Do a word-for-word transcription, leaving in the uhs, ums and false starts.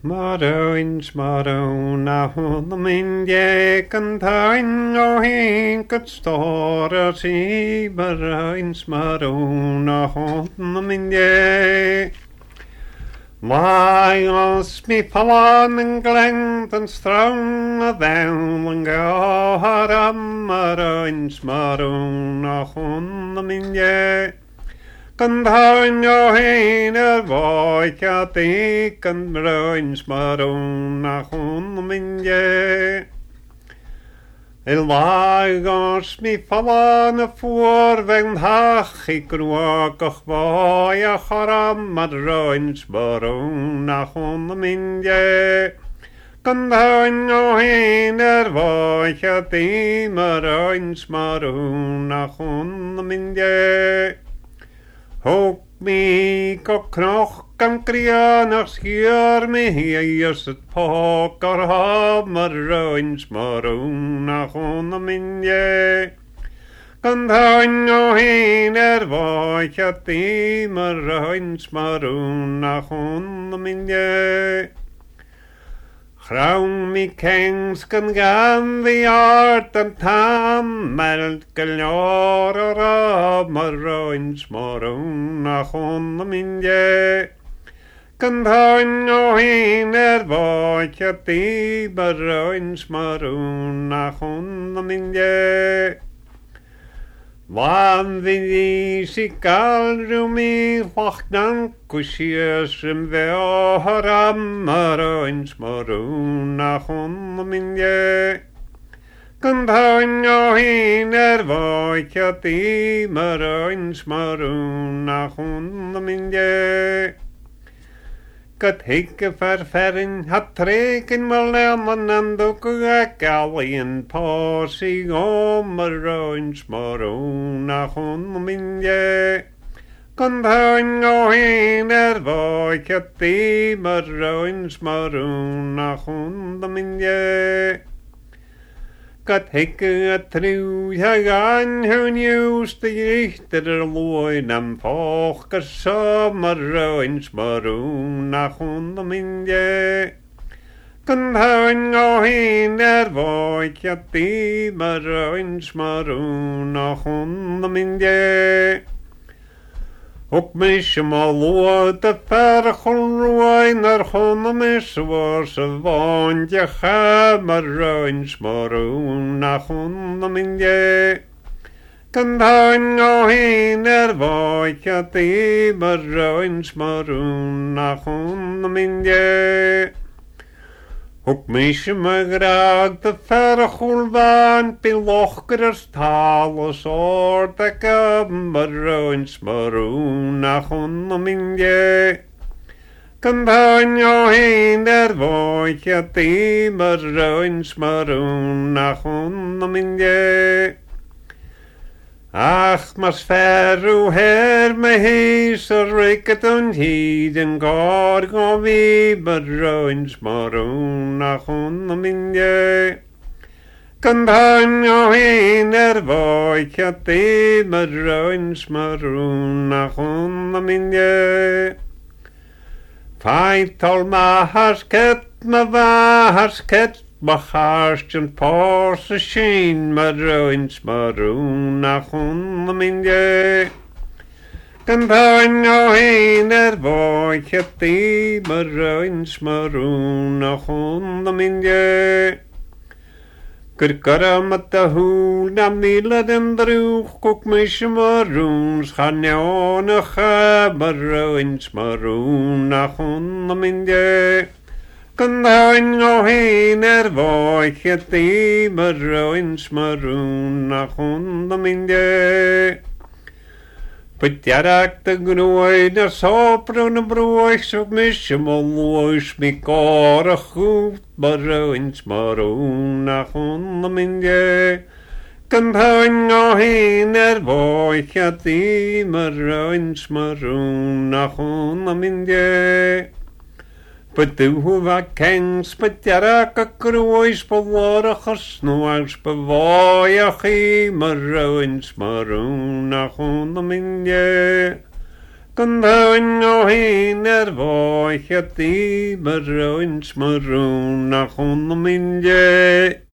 Maroins marona hon the mindje kan tain o hinket stora si maroins marona hon the mindje. Why os mi fallan en glengd en strong a down and go haram maroins marona hon the mindje. Kan tain o hin er voik a dik kan maroins marona hon the mindje. Il vagos mi fallan a voor wen hach ik roak ach boy a charam maroins marona hon the mindje. Kan tain o hin er voik a dik maroins marona hon the mindje. Hoop mi ko knoch kan krian ach schier mi hies het poker ha maroins marona hon the mindje. Kan tain o hin er voik a dik maroins marona hon the mindje. Chrawn mi kengs gan gan the art and tam meld galior or a maroins marona hon the mindje. Kan tain o hin er voik a dik maroins marona hon the mindje. Wan vi si galru mi wachnan kusies im veo haram maroins marona hon the mindje. Kan tain o hin er voik a dik maroins marona hon the mindje. Gat hikke verferin hat treken wel lemon en doke galien posi o maroins marona hon the mindje. Kan tain o hin er voik a dik maroins marona hon the mindje. Gat hikke a tru ha gan hun just the richter loin am foch so maroins marona hon the mindje. Kan tain o hin er voik a dik maroins marona hon the mindje. Ook mis ma lood de verchel roin er hon mis was wandje ga maroins marona hon the mindje. Kan tain o hin er voik a dik maroins marona hon the mindje. Ook mis ma graag de verchel van pilochkers talos or de gab maroins marona hon the mindje. Kan tain o hin er voik a dik maroins marona hon the mindje. Ach, mas ferru her me hees a riket und hid en god go vi maroins marona hon the mindje. Kan tain o hin er voik a dik maroins marona hon the mindje. Feital ma hasket ma va hasket Bacharstjen pors a shin maroins marona hon the mindje. Kan tain o hin er voik a dik maroins marona hon the mindje. Kurkaram at the hoel na milad en droeg kook mis maroons gaan neon a cha maroins marona hon the mindje. Kan tain o hin er voik a dik maroins marona hon the mindje. Putjarak de groei na sopron a broich so mis ma lois mi kor a goed maroins marona hon the mindje. Kan tain o hin er voik a dik maroins marona hon the mindje. But du va kengs petjarak a grois bewarach a snoals bewaaiach I maroins marona hon the mindje. Gandawin o hin er voi chet di, Maroin smaroon nach on the minje.